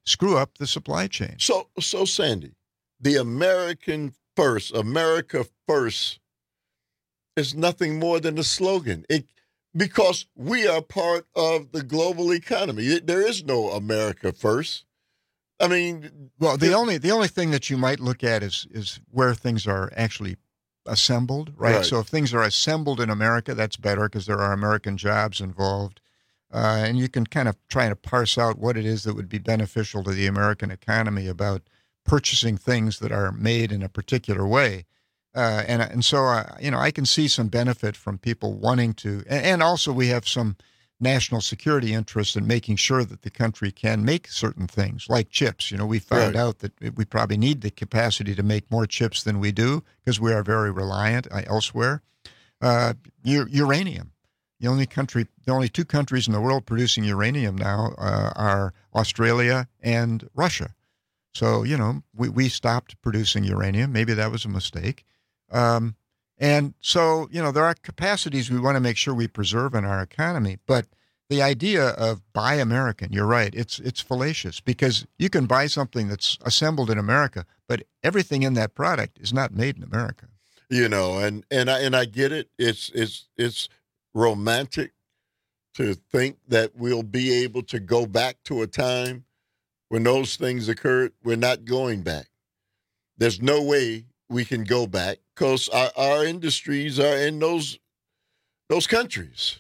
screw up the supply chain. So, so Sandy, the American first, America first, is nothing more than a slogan. It because we are part of the global economy. There is no America first. I mean, well, the only the only thing that you might look at is is where things are actually assembled, right? Right. So if things are assembled in America, that's better because there are American jobs involved. Uh, and you can kind of try to parse out what it is that would be beneficial to the American economy about purchasing things that are made in a particular way. Uh, and and so, uh, you know, I can see some benefit from people wanting to. And, and also we have some national security interest in making sure that the country can make certain things like chips. You know, we found Right. out that we probably need the capacity to make more chips than we do because we are very reliant uh, elsewhere. Uh, u- uranium. The only country, the only two countries in the world producing uranium now uh, are Australia and Russia. So, you know, we, we stopped producing uranium. Maybe that was a mistake. Um, and so, you know, there are capacities we want to make sure we preserve in our economy. But the idea of buy American, you're right, it's it's fallacious because you can buy something that's assembled in America, but everything in that product is not made in America. You know, and and I and I get it. It's it's it's romantic to think that we'll be able to go back to a time when those things occurred. We're not going back. There's no way we can go back because our, our industries are in those those countries.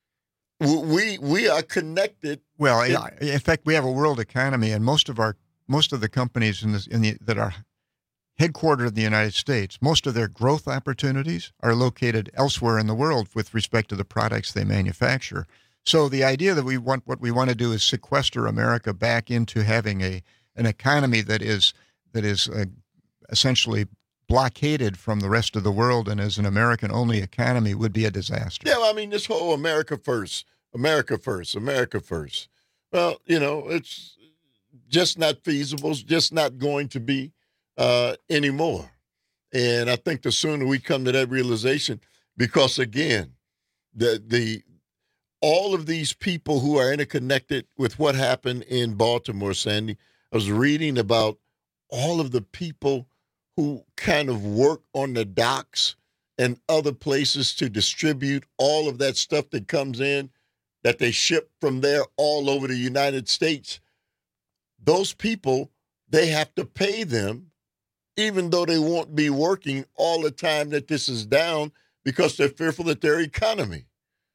We we are connected. Well, in, in fact, we have a world economy, and most of our most of the companies in this in the that are headquartered in the United States, most of their growth opportunities are located elsewhere in the world with respect to the products they manufacture. So the idea that we want what we want to do is sequester America back into having a an economy that is that is uh, essentially blockaded from the rest of the world and as an American-only economy would be a disaster. Yeah, well, I mean, this whole America first, America first, America first. Well, you know, it's just not feasible. It's just not going to be uh, anymore. And I think the sooner we come to that realization, because again, the the all of these people who are interconnected with what happened in Baltimore, Sandy, I was reading about all of the people who kind of work on the docks and other places to distribute all of that stuff that comes in, that they ship from there all over the United States. Those people, they have to pay them, even though they won't be working all the time that this is down, because they're fearful that their economy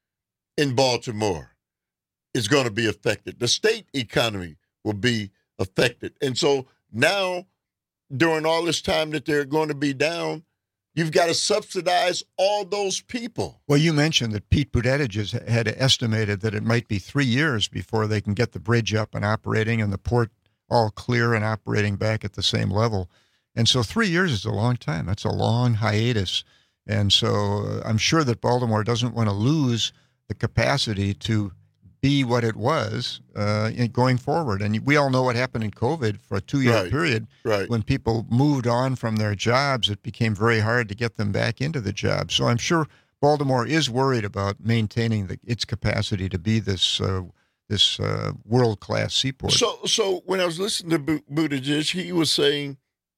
in Baltimore is going to be affected. The state economy will be affected. And so now, during all this time that they're going to be down, you've got to subsidize all those people. Well, you mentioned that Pete Buttigieg has, had estimated that it might be three years before they can get the bridge up and operating and the port all clear and operating back at the same level. And so three years is a long time. That's a long hiatus. And so uh, I'm sure that Baltimore doesn't want to lose the capacity to be what it was uh, in going forward. And we all know what happened in COVID for a two-year Right, period. right. When people moved on from their jobs, it became very hard to get them back into the job. So I'm sure Baltimore is worried about maintaining the, its capacity to be this uh, this uh, world-class seaport. So, so when I was listening to Bu- Buttigieg, he was saying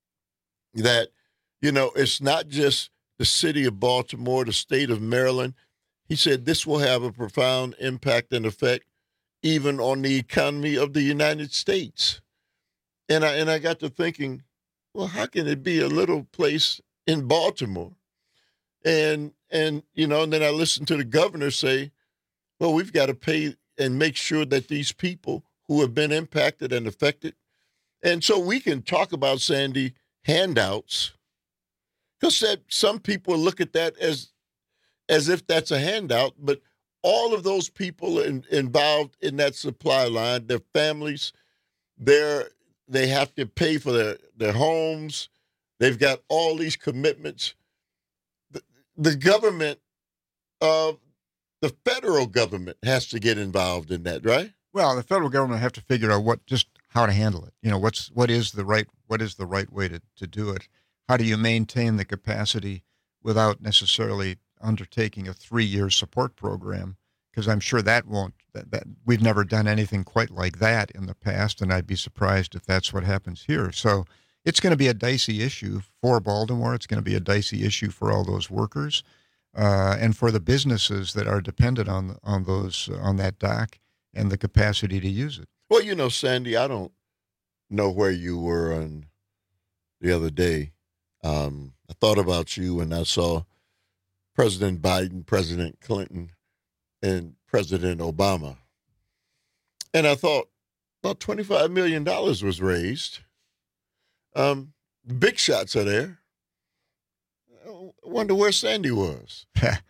that, you know, it's not just the city of Baltimore, the state of Maryland. He said this will have a profound impact and effect even on the economy of the United States. And I and I got to thinking, well, how can it be a little place in Baltimore? And and you know, and then I listened to the governor say, well, we've got to pay and make sure that these people who have been impacted and affected. And so we can talk about, Sandy, handouts, because that some people look at that as as if that's a handout, but all of those people in, involved in that supply line, their families, they're, they have to pay for their, their homes. They've got all these commitments. The, the government, uh, the federal government has to get involved in that, right? Well, the federal government have to figure out what just how to handle it. You know, what's what is the right what is the right way to, to do it? How do you maintain the capacity without necessarily undertaking a three-year support program because I'm sure that won't. That, that we've never done anything quite like that in the past, and I'd be surprised if that's what happens here. So it's going to be a dicey issue for Baltimore. It's going to be a dicey issue for all those workers, uh, and for the businesses that are dependent on on those uh, on that dock and the capacity to use it. Well, you know, Sandy, I don't know where you were on the other day. Um, I thought about you when I saw President Biden, President Clinton, and President Obama. And I thought, well, twenty-five million dollars was raised. Um, big shots are there. I wonder where Sandy was.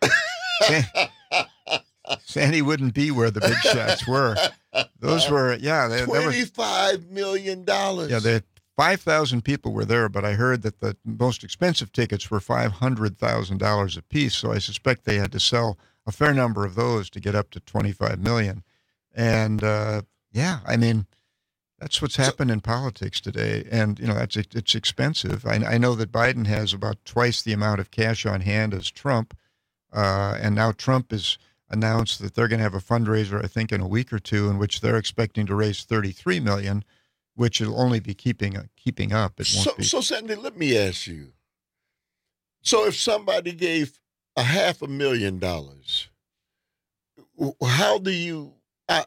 Sandy wouldn't be where the big shots were. Those were, yeah. They, twenty-five million dollars. Yeah, the five thousand people were there, but I heard that the most expensive tickets were five hundred thousand dollars a piece, so I suspect they had to sell a fair number of those to get up to twenty-five million dollars. And, uh, yeah, I mean, that's what's happened in politics today. And, you know, that's it's expensive. I, I know that Biden has about twice the amount of cash on hand as Trump, uh, and now Trump has announced that they're going to have a fundraiser, I think, in a week or two, in which they're expecting to raise thirty-three million dollars, which will only be keeping keeping up. It won't so, be. So, Sandy, let me ask you. So if somebody gave a half a million dollars, how do you I,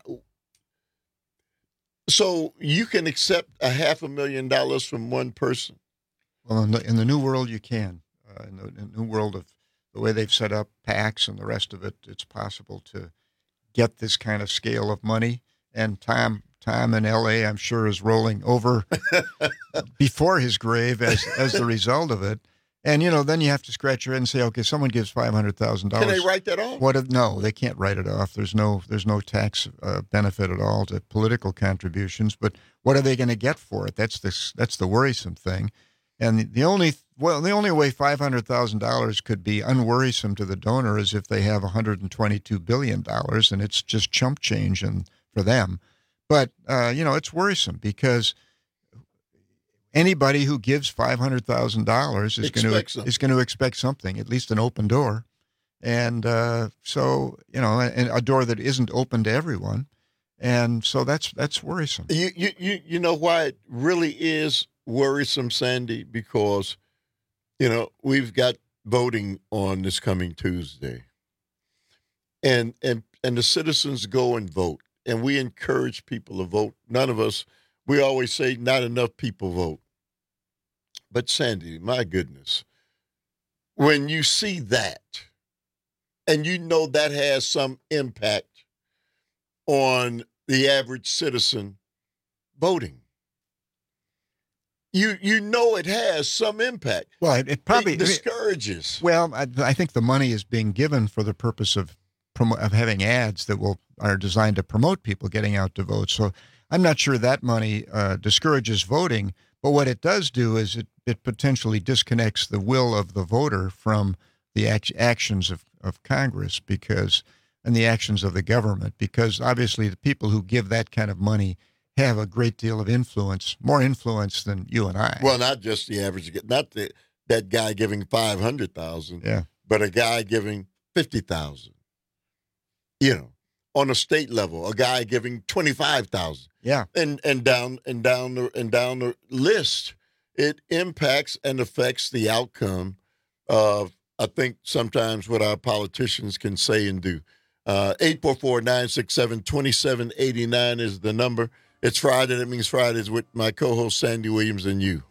so you can accept a half a million dollars from one person? Well, in the, in the new world, you can. Uh, in, the, in the new world of the way they've set up PACs and the rest of it, it's possible to get this kind of scale of money. And Tom, Tom in L A, I'm sure, is rolling over before his grave as as the result of it. And, you know, then you have to scratch your head and say, okay, someone gives five hundred thousand dollars. Can they write that off? What if, no, they can't write it off. There's no there's no tax uh, benefit at all to political contributions. But what are they going to get for it? That's the, that's the worrisome thing. And the, the only well, the only way five hundred thousand dollars could be unworrisome to the donor is if they have one hundred twenty-two billion dollars, and it's just chump change and, for them. But, uh, you know, it's worrisome because anybody who gives five hundred thousand dollars is going to is going to expect something, at least an open door. And uh, so, you know, and a door that isn't open to everyone. And so that's that's worrisome. You, you, you, you know why it really is worrisome, Sandy? Because, you know, we've got voting on this coming Tuesday. And, and, and the citizens go and vote. And we encourage people to vote. None of us, we always say not enough people vote. But Sandy, my goodness, when you see that, and you know that has some impact on the average citizen voting, you you know it has some impact. Well, it, it probably it discourages. Well, I, I think the money is being given for the purpose of promo- of having ads that will are designed to promote people getting out to vote. So I'm not sure that money uh, discourages voting. But what it does do is it, it potentially disconnects the will of the voter from the act- actions of, of Congress because and the actions of the government, because obviously the people who give that kind of money have a great deal of influence, more influence than you and I. Well, not just the average, not the, that guy giving five hundred thousand dollars, yeah. but a guy giving fifty thousand dollars. You know, on a state level, a guy giving twenty-five thousand dollars. Yeah. And and down and down the and down the list, it impacts and affects the outcome of, I think, sometimes what our politicians can say and do. Uh, eight four four, nine six seven, two seven eight nine is the number. It's Friday. That means Fridays with my co-host Sandy Williams and you.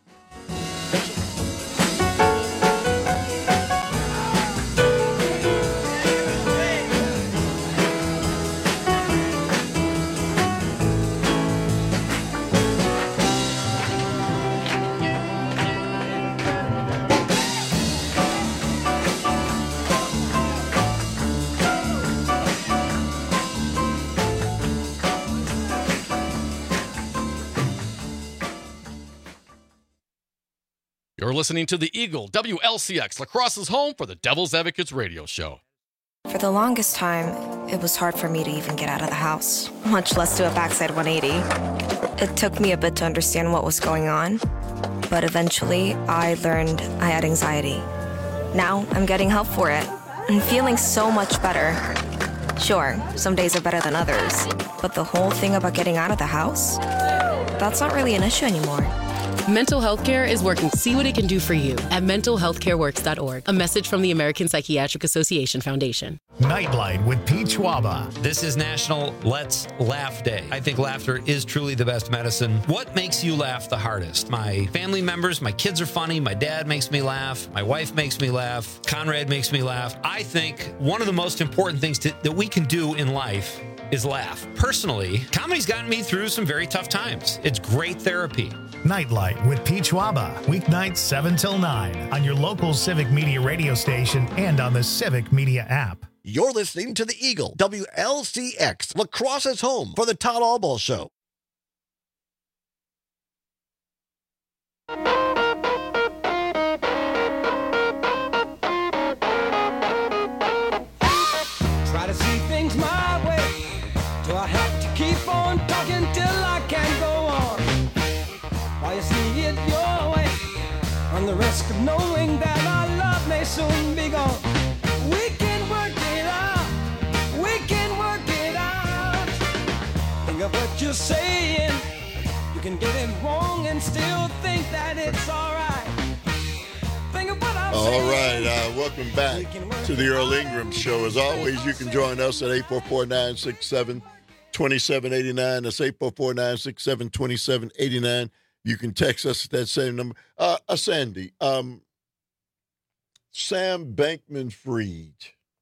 You're listening to the Eagle, W L C X, La Crosse's home for the Devil's Advocates radio show. For the longest time, it was hard for me to even get out of the house, much less do a backside one eighty. It took me a bit to understand what was going on, but eventually I learned I had anxiety. Now I'm getting help for it and feeling so much better. Sure, some days are better than others, but the whole thing about getting out of the house? That's not really an issue anymore. Mental health care is working to see what it can do for you at mental health care works dot org. A message from the American Psychiatric Association Foundation. Nightlight with Pete Schwaba. This is National Let's Laugh Day. I think laughter is truly the best medicine. What makes you laugh the hardest? My family members, my kids are funny, my dad makes me laugh, my wife makes me laugh, Conrad makes me laugh. I think one of the most important things to, that we can do in life is laugh. Personally, comedy's gotten me through some very tough times. It's great therapy. Nightlight with Pete Schwaba. Weeknights seven till nine on your local Civic Media radio station and on the Civic Media app. You're listening to the Eagle, W L C X, La Crosse's home for the Todd Albaugh Show. Try to see things my way. Do I have to keep on talking till I can go on? While you see it your way, run the risk of knowing that our love may soon be gone. We can work it out. We can work it out. Think of what you're saying. You can get it wrong and still think that it's all right. Think of what I'm All saying. right, uh, welcome back to the Earl Ingram Show. As always, you can join us at eight four four, nine six seven, two seven eight nine. That's eight four four, nine six seven, two seven eight nine. You can text us at that same number. Uh, uh Sandy, um, Sam Bankman-Fried,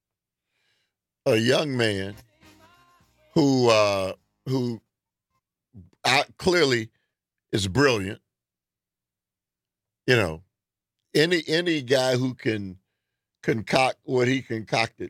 a young man who uh, who uh, clearly is brilliant. You know, any any guy who can concoct what he concocted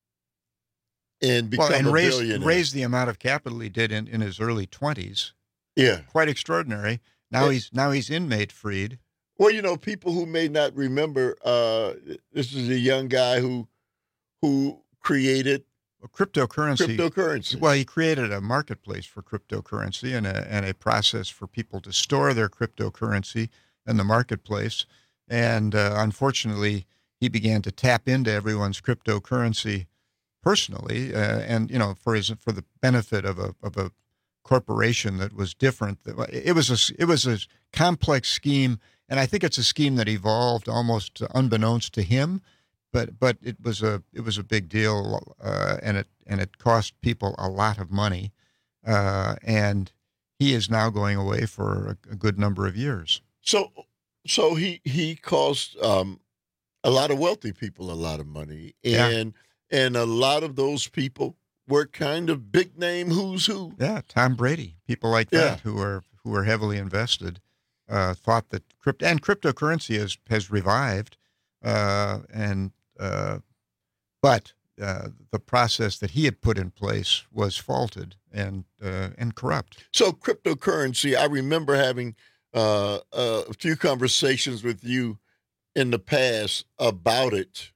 and become well, and a raise, billionaire. raise the amount of capital he did in, in his early twenties. Yeah. Quite extraordinary. Now Yeah. he's now he's inmate freed. Well, you know, people who may not remember, uh, this is a young guy who who created Well, cryptocurrency. cryptocurrency. Well, he created a marketplace for cryptocurrency and a and a process for people to store their cryptocurrency in the marketplace. And uh, unfortunately, he began to tap into everyone's cryptocurrency personally, uh, and you know, for his for the benefit of a of a corporation that was different. It was a it was a complex scheme, and I think it's a scheme that evolved almost unbeknownst to him. But but it was a it was a big deal, uh, and it and it cost people a lot of money, uh, and he is now going away for a, a good number of years. So, so he he cost um, a lot of wealthy people a lot of money, and Yeah. and a lot of those people were kind of big name who's who. Yeah, Tom Brady, people like Yeah. that who are who are heavily invested, uh, thought that crypto and cryptocurrency has has revived, uh, and uh, but uh, the process that he had put in place was faulted and uh, and corrupt. So cryptocurrency, I remember having uh, a few conversations with you in the past about it.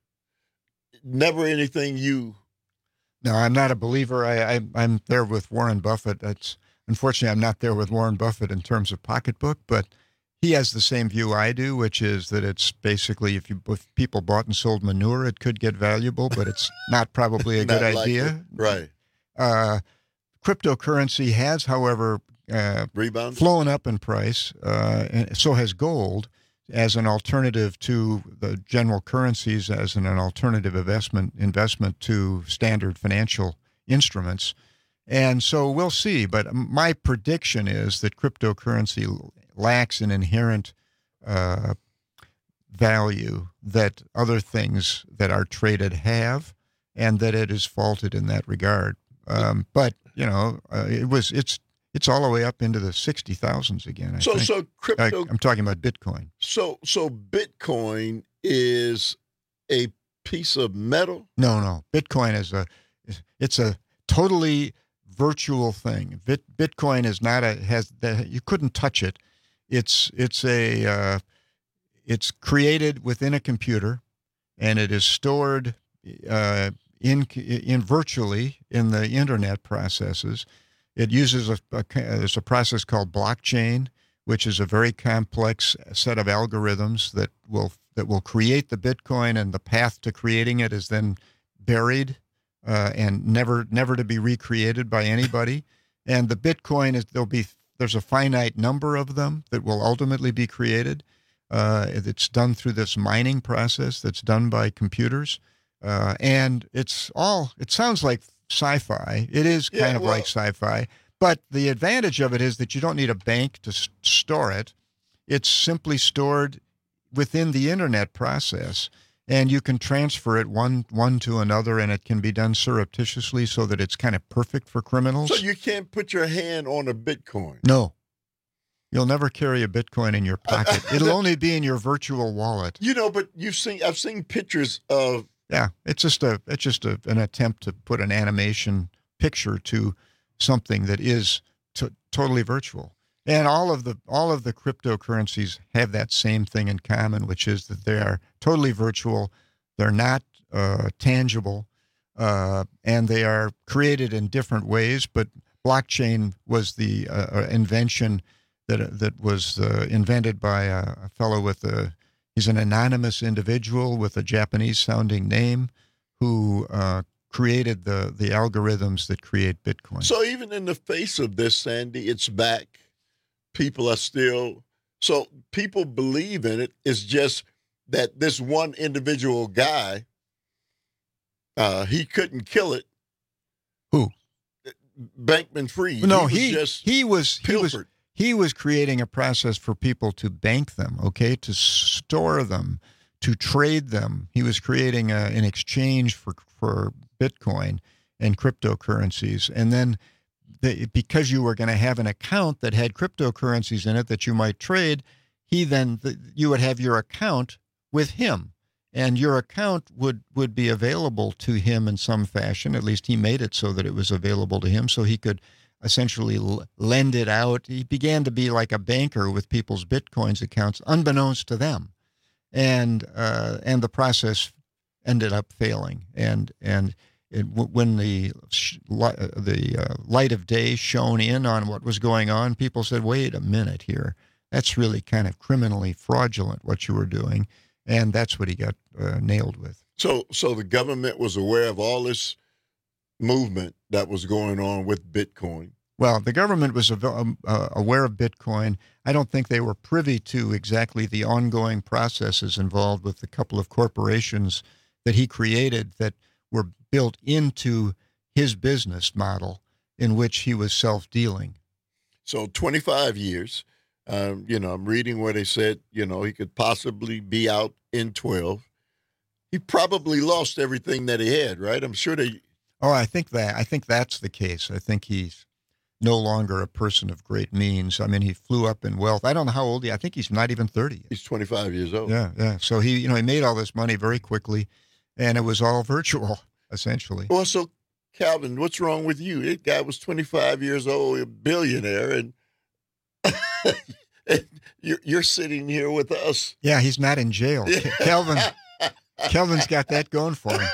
Never anything you. No, I'm not a believer. I, I I'm there with Warren Buffett. That's unfortunately I'm not there with Warren Buffett in terms of pocketbook, but he has the same view I do, which is that it's basically if you if people bought and sold manure, it could get valuable, but it's not probably a Not good likely. idea. Right. Uh, cryptocurrency has, however, uh, Rebounded? flown up in price, uh, and so has gold as an alternative to the general currencies, as an, an alternative investment investment to standard financial instruments. And so we'll see. But my prediction is that cryptocurrency lacks an inherent uh, value that other things that are traded have, and that it is faulted in that regard. Um, but you know, uh, it was it's it's all the way up into the sixty thousands again. I So- think. so crypto- I, I'm talking about Bitcoin. So so Bitcoin is a piece of metal. No, no. Bitcoin is a it's a totally virtual thing. Bit, Bitcoin is not a has that you couldn't touch it. It's it's a uh, it's created within a computer, and it is stored uh, in in virtually in the internet processes. It uses a, a there's a process called blockchain, which is a very complex set of algorithms that will that will create the Bitcoin, and the path to creating it is then buried uh, and never never to be recreated by anybody. And the Bitcoin is there'll be there's a finite number of them that will ultimately be created. Uh, it's done through this mining process that's done by computers, uh, and it's all. It sounds like sci-fi. It is kind Yeah, of well- like sci-fi, but the advantage of it is that you don't need a bank to s- store it. It's simply stored within the internet process, and you can transfer it one one to another, and it can be done surreptitiously so that it's kind of perfect for criminals. So you can't put your hand on a Bitcoin. No. You'll never carry a Bitcoin in your pocket. It'll only be in your virtual wallet. You know, but you've seen I've seen pictures of Yeah, it's just a it's just a, an attempt to put an animation picture to something that is to, totally virtual. And all of the all of the cryptocurrencies have that same thing in common, which is that they are totally virtual. They're not uh, tangible, uh, and they are created in different ways. But blockchain was the uh, invention that that was uh, invented by a, a fellow with a he's an anonymous individual with a Japanese-sounding name who uh, created the the algorithms that create Bitcoin. So even in the face of this, Sandy, it's back. People are still so people believe in it. It's just that this one individual guy, uh, he couldn't kill it. Who? Bankman Fried. No, was he just he was he was pilfered. he was creating a process for people to bank them, okay, to store them, to trade them. He was creating a, an exchange for for Bitcoin and cryptocurrencies, and then the, because you were going to have an account that had cryptocurrencies in it that you might trade, he then the, you would have your account with him, and your account would would be available to him in some fashion. At least he made it so that it was available to him, so he could essentially l- lend it out. He began to be like a banker with people's Bitcoins accounts, unbeknownst to them, and uh, and the process ended up failing. And and it, when the sh- li- the uh, light of day shone in on what was going on, people said, "Wait a minute here, that's really kind of criminally fraudulent what you were doing," and that's what he got uh, nailed with. So, so the government was aware of all this movement that was going on with Bitcoin. Well, the government was av- um, uh, aware of Bitcoin. I don't think they were privy to exactly the ongoing processes involved with the couple of corporations that he created that were built into his business model in which he was self-dealing. So twenty-five years. Um, you know, I'm reading where they said, you know, he could possibly be out in twelve. He probably lost everything that he had, right? I'm sure they. Oh, I think that I think that's the case. I think he's no longer a person of great means. I mean, he flew up in wealth. I don't know how old he. I think he's not even thirty. He's twenty-five years old. Yeah, yeah. So he, you know, he made all this money very quickly, and it was all virtual, essentially. Well, so Calvin, what's wrong with you? That guy was twenty-five years old, a billionaire, and you're, you're sitting here with us. Yeah, he's not in jail. Calvin, Calvin's got that going for him.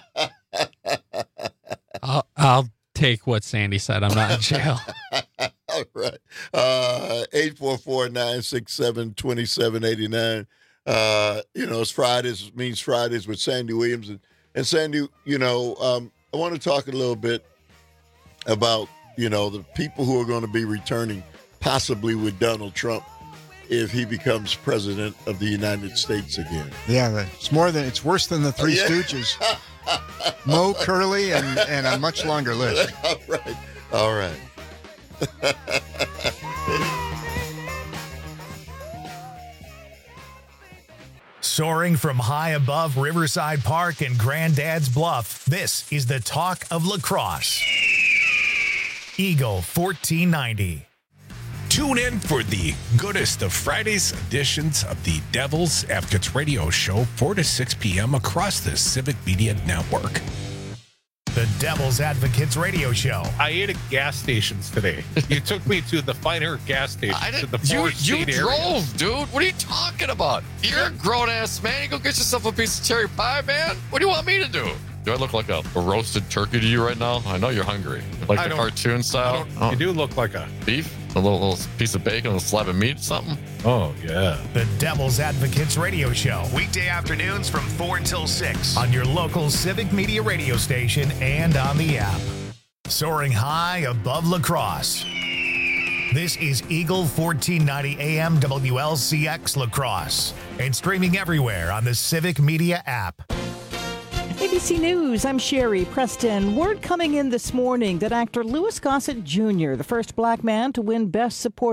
I'll, I'll take what Sandy said. I'm not in jail. All right. Uh, eight four four, nine six seven, two seven eight nine. Uh, you know, it's Fridays, it means Fridays with Sandy Williams. And, and Sandy, you know, um, I want to talk a little bit about, you know, the people who are going to be returning possibly with Donald Trump if he becomes president of the United States again. Yeah, it's more than it's worse than the Three Oh, yeah. Stooges. Mo, Curly, and, and a much longer list. All right. All right. Soaring from high above Riverside Park and Granddad's Bluff, this is the talk of lacrosse. Eagle fourteen ninety. Tune in for the goodest of Friday's editions of the Devil's Advocates Radio Show, four to six p.m. across the Civic Media Network. The Devil's Advocates Radio Show. I ate at gas stations today. You took me to the finer gas stations I in didn't, the you Forest you State drove, area. dude. What are you talking about? You're a grown ass man. You go get yourself a piece of cherry pie, man. What do you want me to do? Do I look like a, a roasted turkey to you right now? I know you're hungry. Like I the don't- cartoon style. I don't- you do look like a beef, a little, little piece of bacon, a slab of meat, something. Oh yeah. The Devil's Advocates Radio Show, weekday afternoons from four until six on your local Civic Media radio station and on the app. Soaring high above La Crosse. This is Eagle fourteen ninety A M W L C X La Crosse and streaming everywhere on the Civic Media app. A B C News, I'm Sherry Preston. Word coming in this morning that actor Louis Gossett Junior, the first black man to win Best Supporting